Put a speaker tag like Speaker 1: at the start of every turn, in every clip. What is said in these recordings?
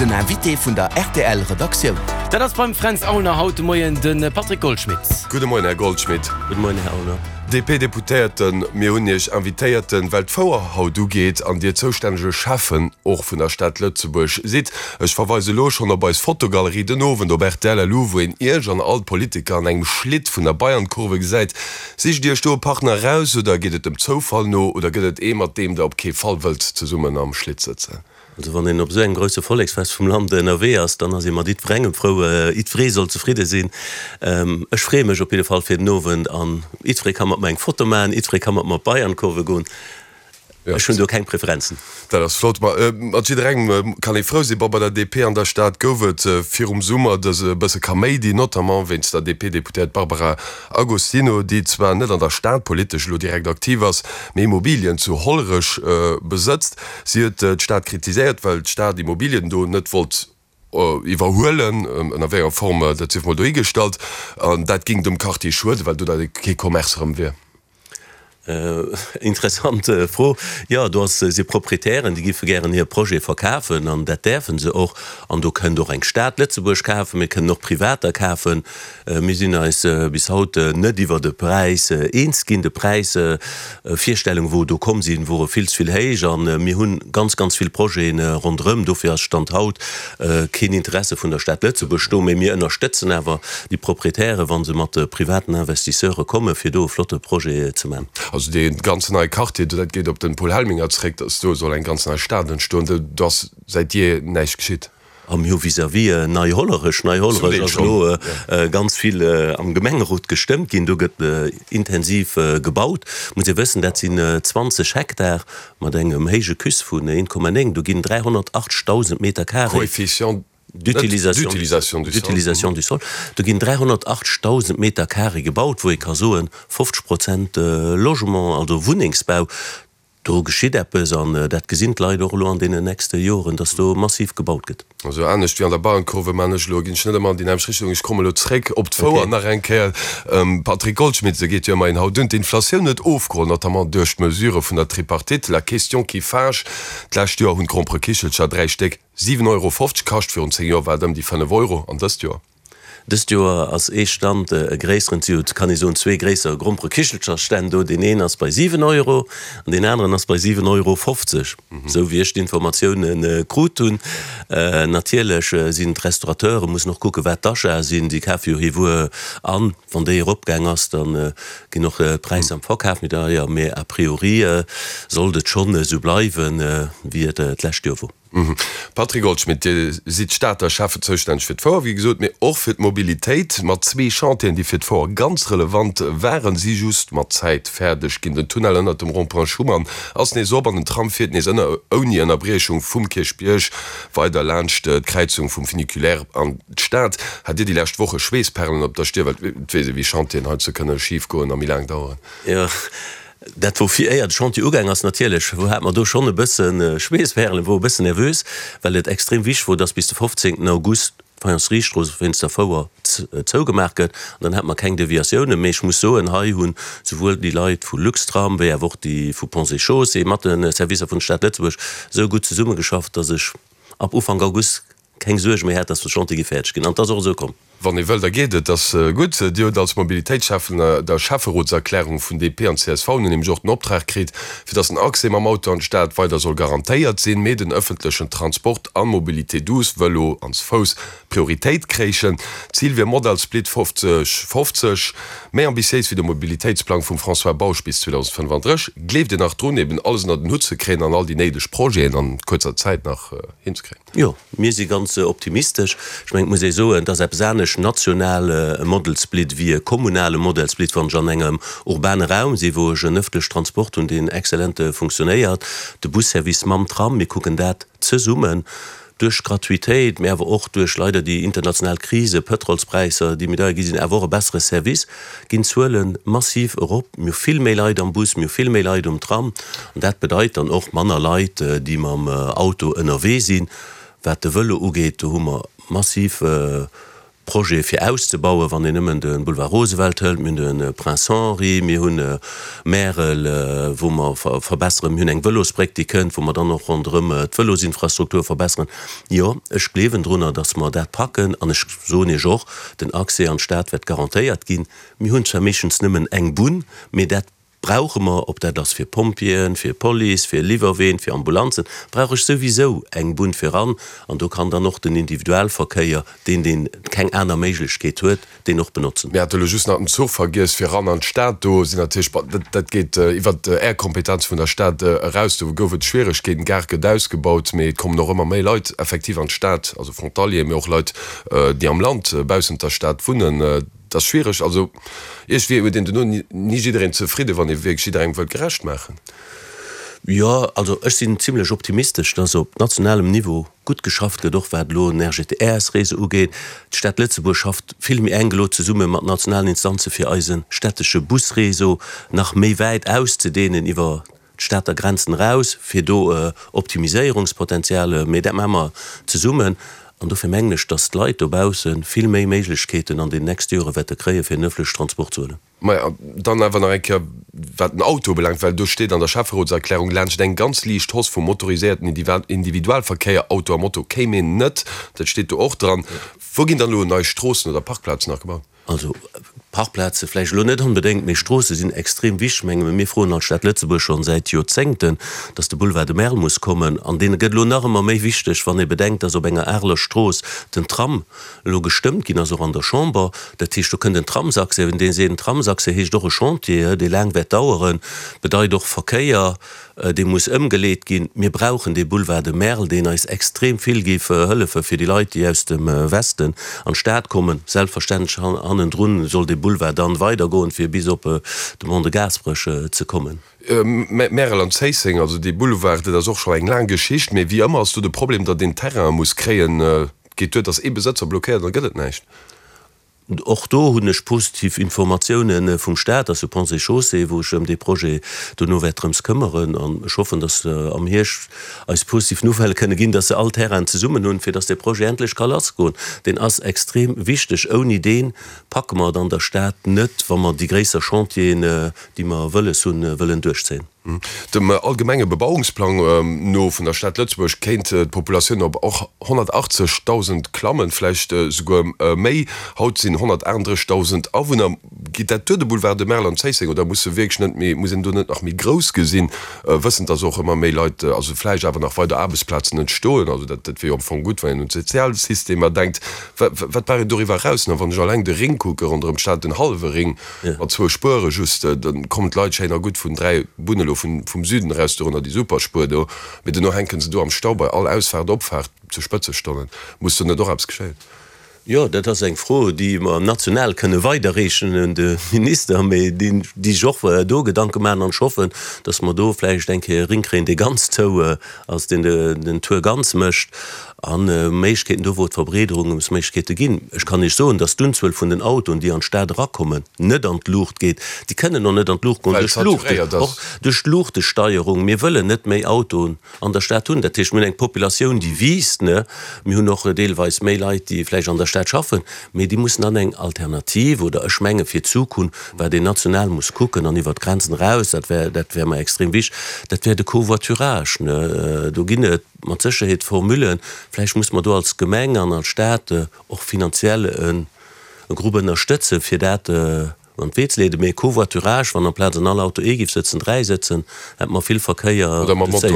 Speaker 1: den Invité vun der RTL-Redaktion.
Speaker 2: Dat ass beim Franz Auner haut Moien den Patrick Goldschmidt.
Speaker 3: Gute Morgen, Herr Goldschmidt.
Speaker 2: Guten Morgen, Herr Auner.
Speaker 3: DP-Deputéierten méunisch invitéierten Welt Vouer haut du geht an Dir zostäge Schaffen och vun der Stadt Lützeburg sit. Ech verweise lo schon beis Fotogalerie den Nowen do Bertelle Lou, wo en Eg an alt Politiker an engem Schlitt vun der Bayernkurve gesäit. Sich Dir Sto Partner raus oder gehtt dem Zofall no oder gëtt emer dem der op ke Fallwelt ze summen am Schlitt sitze?
Speaker 4: Also wann den op so en grösse Volksfest vum Land NRW ass, dann ass immer dit Frengem Frau Itré soll zufriede sinn. Ech fremech op jeden Fall fir den Nowen an Itré kann mat meng Fotoman, Itré kann mat mat Bayernkurve goen. Ja, schon du keine Präferenzen.
Speaker 3: Das flott kann ich froh sein, bei der DP an der Stadt gowet für Summer das besse Comedy notamment wenn der DP-Deputiert Barbara Agostino, die zwar nicht an der Stadt politisch nur direkt aktiv ist, mit Immobilien zu hollerisch besetzt. Sie hat die Stadt kritisiert, weil die Stadt Immobilien du nicht wollt überholen in einer Form dat mal durchgestalt und dat ging dem Kar die Schuld, weil du da kein Kommerz rum wär.
Speaker 4: Interessante froh. Ja, du hast sie Proprietären, die gife gerne ihr Projekt verkaufen an dat dürfen sie auch an du können doch eng Staat Lützeburg kaufen, wir können noch privater kaufen. Wir sind als bis heute net iwwer de Preis eenskinde Preise Vierstellung wo du kommen sind, wo viel heich an mir hunn ganz viel Projekte rundrum dofir stand haut kein Interesse von der Stadt Lützeburg sto mir unterstützen aber die Proprietäre wann sie mat privaten Investisseure kommen fir do flotte Projekte zu machen. Also
Speaker 3: den ganzen neue Karte, dat geht op den Paul Helminger trägt, dass du soll ein ganz Staatenstunde, das seit je nicht geschieht.
Speaker 4: Am vis-à-vis neihollerisch ganz viel am Gemengerot gestimmt gin du gëtt intensiv gebaut. Muss ihr wissen, dat sind 20 Hektar mat engem hege Küss vun 1,9 du ginn 308.000 Meter Carré.
Speaker 3: Koefficient
Speaker 4: d'utilisation du Sol. Du ginn 308.000 Meter Carré gebaut, wo ich kann so 50% Logement also Wohningsbau. Du geschieht Appes an dat gesinnt leider an den nächste Jahren, dass du massiv gebaut geht.
Speaker 3: Also anders wie an der Bahnkurve manlogin Schnittermann die Richtung ich komme Treck op nach enker Patrick Goldschmidt se geht ja mein haut dünnt Inflation net ofgrund notamment durch mesure vun der Tripartite la question qui fâche Klachtür hun kompre Kichelcher 3 Steck 7,50 € kascht für uns 10 Jahre war die 5 € an das Jahr.
Speaker 4: Das Jahr als stand gräeren kann ich so zwei gräser Gruppe Kichelscher Ständo den einen als bei 7 € und den anderen als bei 7,50 €. So wie ich die Informationen gut tun natürlich sind Restaurateure muss noch gucken wer Tasche sind die Kaffee hier an von der Abgängers dann noch Preis am Verkauf mit ja mehr a priori sollte schon so bleiben wie das Jahr.
Speaker 3: Patrick Goldschmidt sieht Staater schaffe zustand fit vor wie gesagt mir auch für Mobilität mat 2 Chantien die fit vor ganz relevant wären sie just mat Zeit fertig gin den Tunnel an dem Rond-Point Schumann aus ne sobernen Tramfir Uni en Erbrechung vum Kirchbierch weil der Landchte Kreizung vum Funikulär an Staat hat dir die letzte Woche Schweesperlen op der Stirwelt wie Chantien heute zu können schief go wie lang dauern.
Speaker 4: Ja. Dat wofir eiert schon die Ugang ass natierlech, wo hat man do schon e bëssen Schweesperle, wo bëssen nervwes, weil et extrem wich wo das bis den 15. August Riestrossfenster Vouer zouugemerket, dann hat man keng Deviationune méch muss so en Hai hunn sowohl die Leiit vu Luxtram, wie wo die vu Ponse Chos e mat den Service vun Stadt Lützeburg so gut ze Summe geschafft, dat ich ab Ufang August keng Such méi hat, dat du schon gefäg genannt dat so kom.
Speaker 3: Wann die Welt geht das gut Di als Mobilitätsschaffen der Schafferrotserklärung vun DP an CSV im Jochten Optrag krit fir das ein Axem am Auto an Staat weiter soll garantiiert sinn me den öffentlichen Transport an Mobilität dus Wello ans Fos Priorität krechen Ziel wie Modellsplit 50 mehr ambitiös wie der Mobilitätsplan von François Bauch bis 2035 lebt den nach Tron eben alles den Nutze kräen an all die nedisch Projekte an kurzer Zeit nach hinskriegen.
Speaker 4: Ja mir sie ganz optimistisch ich mein, muss so dass nationale Modelsplit wie kommunale Modellsplit von John engem urbane Raum sie wo öffentlich Transport und den exzellente funktioniert de Busservice mam Tram wir gucken dat ze summen durch Gratuität mehr aber auch durch leider die internationale Krise Petrolspreise die mit gesehen erwo bessere Service gin zuelen massiv Europa mir viel mehr Leute am Bus mir viel mehr Leute um Tram und dat bedeutet dann auch Manner Leute die ma am Auto NRW sind wat de Wëlle ugeet hummer massiv Projekt fir auszubauen, wann den ëmmen den Boulevard Roosevelt hëlt, mit den Prince Henri, mir hunn Mäerel, wo man verbessern hunn eng Wëllosbrekt die kënnt, wo man dann noch rundrum d'Wëllosinfrastruktur verbessern. Ja, ech klewen drnner, dats man dat packen, an ech so ne joch den Akse an Staat wett garantiiert ginn. Mi hunn vermischens nëmmen eng Bun, méi dat brauche man, ob das für Pompien, für Police, für Lieferwehen, für Ambulanzen, brauche ich sowieso eng Bund für an und du kann dann noch den Individualverkehr, den kein einer Möglichkeit hat, den noch benutzen.
Speaker 3: Ja, du just nach dem Zug vergisst für ran an Staat, du sind natürlich, das geht über die Ehrkompetenz von der Stadt raus, du gehst schwierig, geht gar nicht ausgebaut, mir kommen noch immer mehr Leute effektiv an die Stadt, also Frontalier, mir auch Leute, die am Land bei uns in der Stadt wohnen, das schwierig, also ich will mit den nicht jeder zufrieden, wenn ich wirklich jeder gerecht machen.
Speaker 4: Ja, also ich bin ziemlich optimistisch, dass auf nationalem Niveau gut geschafft wird, doch weil lo RGTS-Reise ugeht. Die Stadt Lützeburg schafft viel mehr Engelo zu Summe mit nationalen Instanzen für eisen städtische Busreise nach mehr weit auszudehnen über Städter Grenzen raus, für do Optimisierungspotenziale mit dem immer zu summen. Und du vermenglisch, dass die Leute draußen viel mehr Möglichkeiten an den nächsten Jahren werden kriegen für den öffentlichen Transport zu holen.
Speaker 3: Dann einfach noch ein Auto belangt, weil du steht an der Schafferrotserklärung, lernst du den ganz leicht Haus vom motorisierten Individualverkehr, Auto, Motto, käme nicht, das steht du auch dran. Wo gehen dann nur neue Straßen oder Parkplätze nachgebaut?
Speaker 4: Also Parkplätze vielleicht lo nicht unbedingt, mehr Straßen sind extrem wichtig. Wir froh als Stadt Lützeburg schon seit Jahrzehnten, dass der Boulevard de Merle muss kommen. An denen geht lo noch immer mehr wichtig, wenn ihr bedenkt, dass ob einer Erler Straße den Tram lo gestimmt, ging also an der Chambre, der Tisch, du könnt den Tramsachse, wenn den sehen Tramsachse, ist doch ein Chantier, die lang wird dauern, bedeutet doch Verkehr, die muss umgelegt gehen. Wir brauchen den Boulevard de Merle, den ist extrem viel Hilfe für die Leute, die aus dem Westen an den Staat kommen. Selbstverständlich an den Drunnen soll der Boulevard dann weitergehen, für bis auf den Mont de Gasbrüche zu kommen.
Speaker 3: Maryland Chasing, also die Boulevard, das ist auch schon eine lange Geschichte, aber wie immer hast du das Problem, dass den Terrain muss kreieren, geht das E-Besitzer blockiert, dann geht das nicht.
Speaker 4: Auch da habe ich positive Informationen vom Staat, also Ponce Chaussee, wo ich die Projekte noch weiter kümmern und ich hoffe, dass am Hirsch als positive Novelle können gehen, dass sie alle Terrain zusammen und für das der Projekt endlich kann losgehen. Denn das ist extrem wichtig. Ohne Ideen packen wir dann der Staat nicht, wenn wir die größeren Chantiers, die wir wollen durchziehen.
Speaker 3: Dem allgemeine Bebauungsplan no von der Stadt Lützeburg kennt die Population op auch 180.000 Klammen vielleicht sogar méi haut sind 100.000 Aufwohner geht der de Boulevard de Merle Chasing oder muss wirklich nicht muss du nicht nach mir groß gesinn wissen das auch immer mehr Leute also Fleisch aber nach weiter Arbeitsplatzen entstohlen also dat wir von gut wenn und Sozialsystem denkt wat darüber raus von allein de Ringkucker unter dem Stadt den halbe Ring zwei Spure just dann kommt Leute gut von 3 Bunelo vom Süden Restaurant die Superspur do, mit noch henken du am Stau bei all Ausfahrt opfahrt zu Spitze stonnen musst du doch abs geschehen.
Speaker 4: Ja, dat ist eng froh, die man national könne weiterrechen de Minister die Joffe do gedanke man an schaffen, dass man do vielleicht denke ringkriegen die ganz Tour als den Tour ganz mcht an Meichkeiten do wo Verbrederung ums Meichkete gin. Ich kann nicht so, dass dünzwell von den Autos, die an Stadt rakommen, net an Luft geht. Die können noch net an Luft gehen. Durch schluchte Steuerung. Wir wollen net méi Auto an der Stadt tun. Dat mit eng Population, die wiest ne mir hun noch deelweis méi Leute, die vielleicht an der Stadt schaffen, aber die müssen an eng Alternative oder Schmenge für Zukunft, weil den national muss gucken an iwwer Grenzen raus, dat wär mal extrem wichtig. Dat wär de Covoiturage. Du ginne man Sicherheit Formülen, vielleicht muss man do als Gemeng an als Staat auch finanziell en Gruppe unterstützen für dat und Wetslede méi Covoiturage, wann der Platz an alle Auto egif sitzen 3 sitzen, hat man viel Verkeier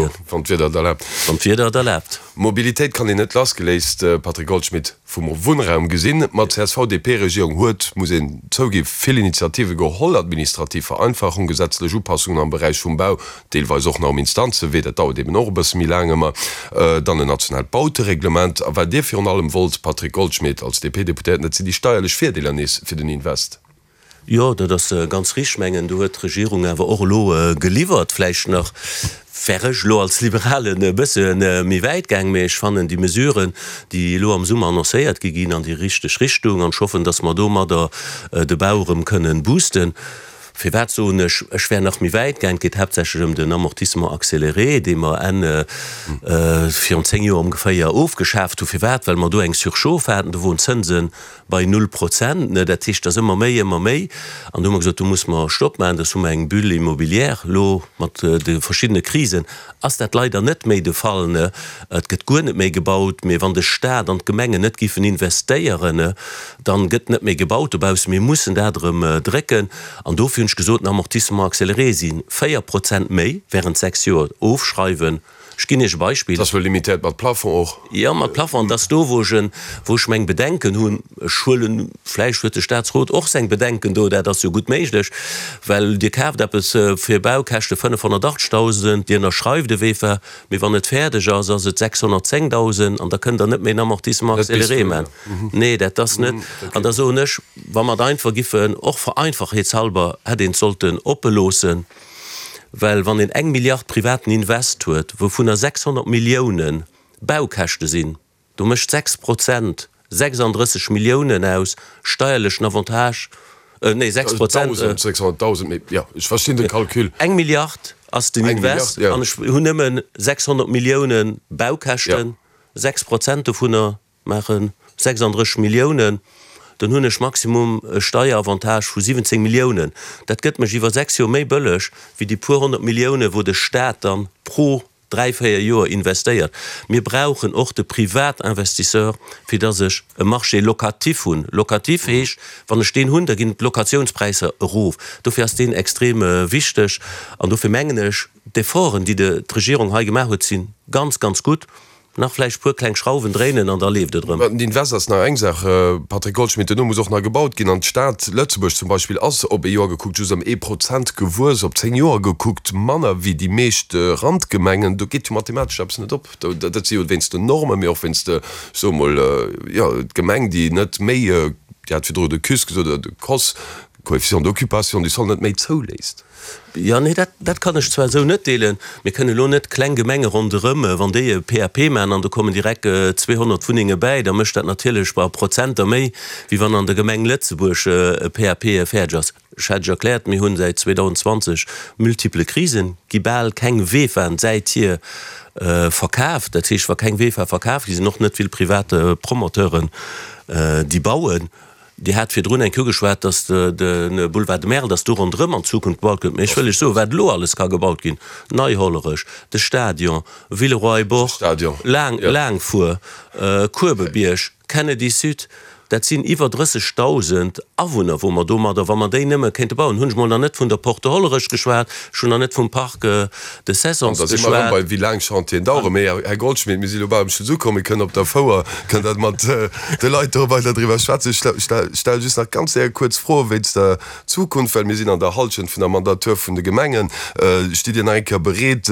Speaker 4: erlaubt.
Speaker 3: Mobilität kann net las geleist Patrick Goldschmidt vum Wohnraum gesinn mat SVDP-Regierung huet muss zogi viel Initiative geholl administrativ Vereinfachung gesetzliche Upassungen am Bereich vum Bau deelweis auch am Instanze we dauert eben noch bis mir lange dann ein nationalbautereglement aber Dir für allem wollt Patrick Goldschmidt als DP-Deputat net sie die steuerlich Fairdelernis für den Invest.
Speaker 4: Ja, das ganz richmengen du huet Regierung awer Orlo geliefert fleisch nach ferreg lo als Liberalen bëssen mi weitgang méich fannnen die mesureuren, die lo am Summer annoncéiert gegin an die richtige Richtung an schaffen, dass man do mat de Bauerem können boosten. Für wat so schwer noch mir weit gehen geht hauptsächlich den Amortissement accéléré, den man 14 Jahre ungefähr ja aufgeschafft für wat, weil man du eng Surchauffe hatten, wo Zinsen bei 0%, ne, der Tisch das immer mehr und du gesagt, du musst mal stoppen, das eng Bulle immobiliär lo mit de verschiedene Krisen as dat leider net méi de Fall ne, et gëtt gut net méi gebaut, mir wann de Staat an Gemenge net gifen investieren, dann gëtt net méi gebaut, obaus mir mussssen datrem drecken an dofir hunch gesot Amortissement accéléré sinn 4% méi während 6 Joer aufschreiben. Skinnech Beispiel.
Speaker 3: Das limitiert mat Plafond auch.
Speaker 4: Ja mat Plafond, das do woch meng bedenken hunn Schulen Fleischwirte Staatsrot och seg bedenken do, der das so gut méiglech, weil Di Kaf es fir Baukächte 580.000, Dir er schreiif de Wefer, mir wann net fertig as se 610.000 an da könnt net méi Amortissement accéléré. Nee, das net an der so nech, Wa mat einfach giffen och vereinfachheetshalber het den sollten oppelosen. Weil wann den 1 Milliard privaten Invest huet, wovon 600 Millionen Baukächte sinn, du mischt 6%, 36 Millionen aus steuerlichen Avantage, 6%.
Speaker 3: 600.000, ja, ich verstehe den Kalkül.
Speaker 4: 1 Milliard als den Invest, ja. Hun nimmen 600 Millionen Baukächten, ja. 6% davon machen 36 Millionen. Dann hunnech Maximum Steueravantage vu 17 Millionen. Dat gëtt mech iwwer 6 Joer méi bëllech wie die pur 100 Millionen, wo de Staat dann pro 3-4 Joer investiert. Mir brauchen och de Privatinvestisseur fir dat sech e Marché lokativ hunn. Lokativ heech, wann steen hunn, da ginn Lokationspreise rof. Du fährst den extrem wichtech an du fir menggeneg d'Efforten, die de Regierung ha gemacht huet sinn ganz gut. Nachfleisch pur klein Schrauben drinnen an der lebt drin.
Speaker 3: Die Investors nach Engsach Patrick Goldschmidt muss auch noch gebaut gehen an Staat Lützeburg zum Beispiel aus ob Jahr geguckt am E% gewurs ob 10 Jahre geguckt Manner wie die meeste Randgemengen du geht mathematisch ab nicht op wennst du Norme mehr auch wennst du so mal Gemengen die net me für de Küs oder de Kost Koefficient d'Occupation die soll net méi zuläst.
Speaker 4: Ja nee, dat kann ich zwar so net deelen. Wir können lo net klein Gemenge rundrümme, wann de PHP-Männer an da kommen direkt 200 Funinge bei, da mischt dat natürlich paar Prozent méi, wie wann an der Gemeng Lützeburg PHP Fägers. Schadger erklärt mir hunn seit 2020 multiple Krisen, Gibal keng Wefer seit hier verkauft, dat war kein Wefer verkauft, die sind noch net viel private Promoteuren, die bauen. Die hat fir run en Kugeschwert, dass de Boulevard de Merle, das du an Rëmmer Zukunft gebaut gët. Ich will so wat lo alles ka gebaut gin. Neuhollerisch, de Stadion, Villeroy-Boch, Langfuhr, Kurbebiersch, Kennedy Süd, dat sinn iwwer 30.000 Awohner, wo man dommer da war man déi nëmme kennt bauen. Hunn man net vun der Porte Hollerisch geschwert, schon net vum Park de Saisons
Speaker 3: geschwert. Wie lang Chantier dauer méi Herr Goldschmidt mis zukommen können op der Vouer kann dat mat de Leute weiter drüber schwatze stell just nach ganz sehr kurz froh wenn der Zukunft weil mir sinn an der Halschen vun der Mandateur vun de Gemengen steht den enker bereet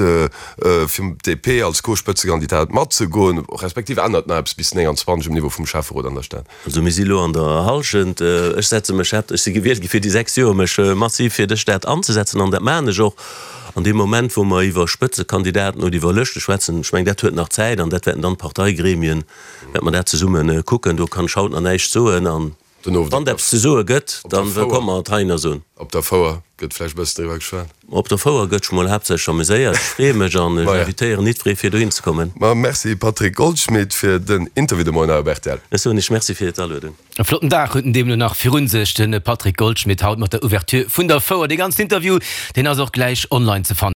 Speaker 3: vum DP als Co-Spitzenkandidat mat ze goen respektive an bis 20 Niveau vum Schaffer oder an der Stadt.
Speaker 4: Misilo an der Halschend ich setze mich gewählt für die 6 Jahre mich massiv für die Stadt anzusetzen an der Männer auch an dem Moment wo man über Spitzekandidaten oder die verlöschte schwätzen schmeckt der nach Zeit an werden dann Parteigremien wenn man dazu summen gucken du kannst schauen an nicht so an wann der so gött dann kommen man Trainer so
Speaker 3: op der Vouer gëtt Fläch beste schwer.
Speaker 4: Op der Vouer gëtt mal hab sech schon meséiert Invitieren net fri fir du hinzukommen.
Speaker 3: Ma Merci Patrick Goldschmidt fir den Interview de Moiner Bertel.
Speaker 4: nicht Merci fir den.
Speaker 2: Flotten Da hueten dem du nach Firunsechten Patrick Goldschmidt haut mat der Ouverture vun der Vouer de ganz Interview den as auch gleich online ze fangen.